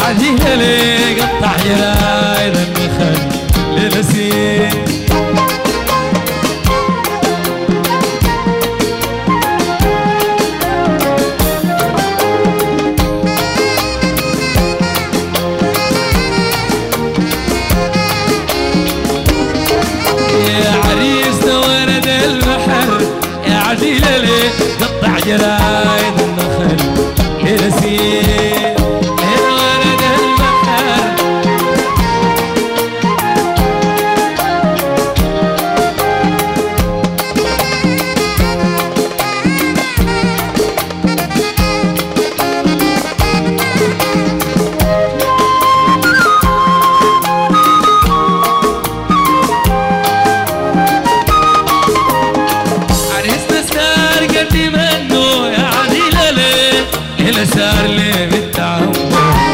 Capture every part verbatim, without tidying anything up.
عديلة لي قطع جرايد النخل لنسيم. عديلة لي قطع جرايد النخل لنسيم يا ولد البحر. صار لي بالتعمر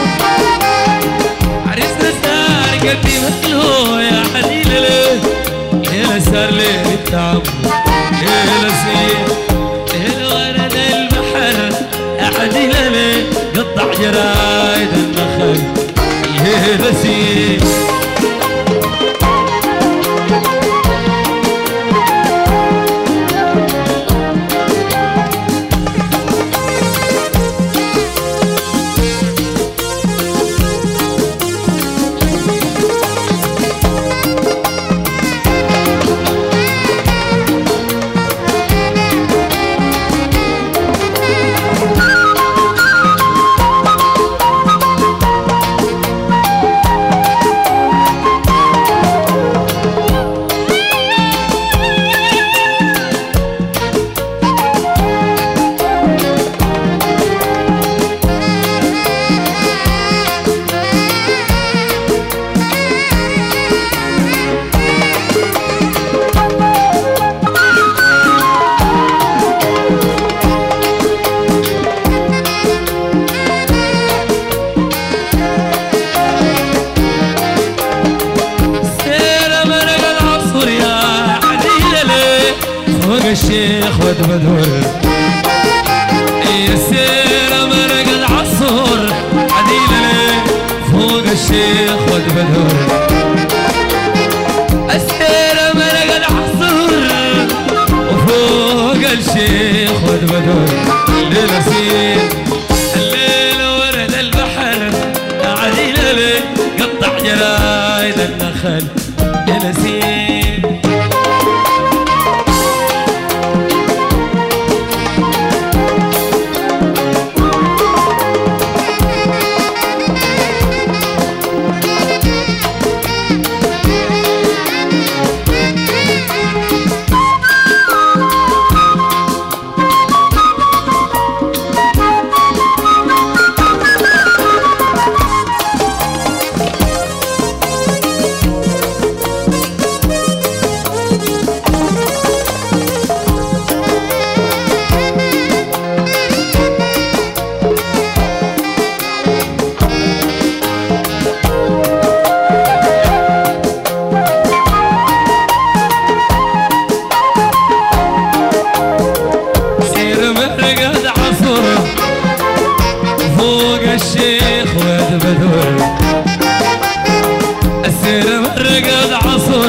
عريسنا صار قلبي مهلو يا عديلة ليه ليلة صار لي بالتعمر ليلة سير ليلة ورد البحر يا عديلة ليه قطع جرايد النخل ليلة سير. الشيخ ود بدور السيرة مرق العصر عديلة ليه فوق الشيخ ود بدور السيرة مرق العصر وفوق الشيخ ود بدور الليلة سير الليلة ورد البحر عديلة ليه قطع جرايد النخل الليلة سير. الشيخ ود بدور السير مرقد عصر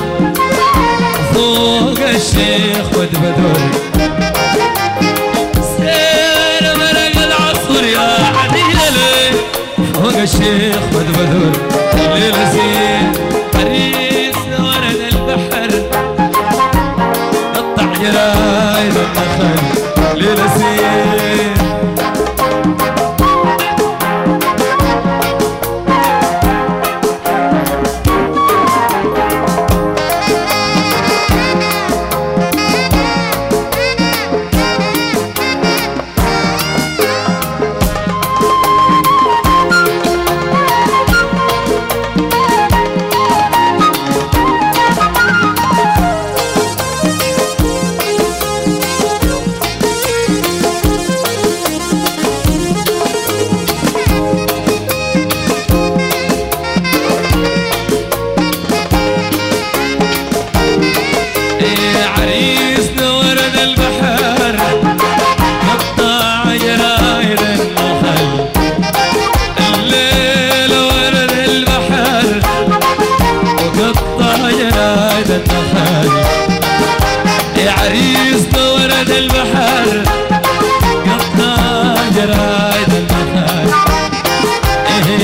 فوق الشيخ ود بدور السير مرقد عصر يا عديلة ليه فوق الشيخ ود بدور الليلة سير عريسنا ورد البحر قطع جرايد النخل الليلة سير.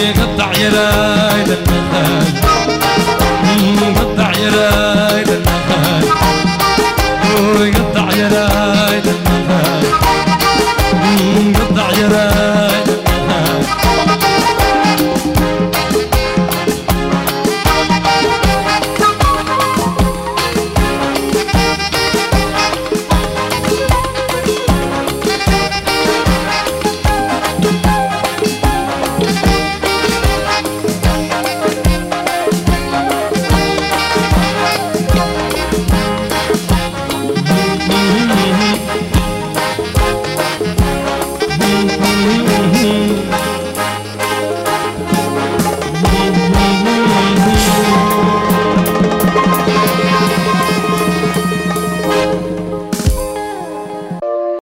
قطع يا رايد النخال قطع يا رايد النخال قطع يا رايد النخال قطع يا رايد النخال Mm-hmm.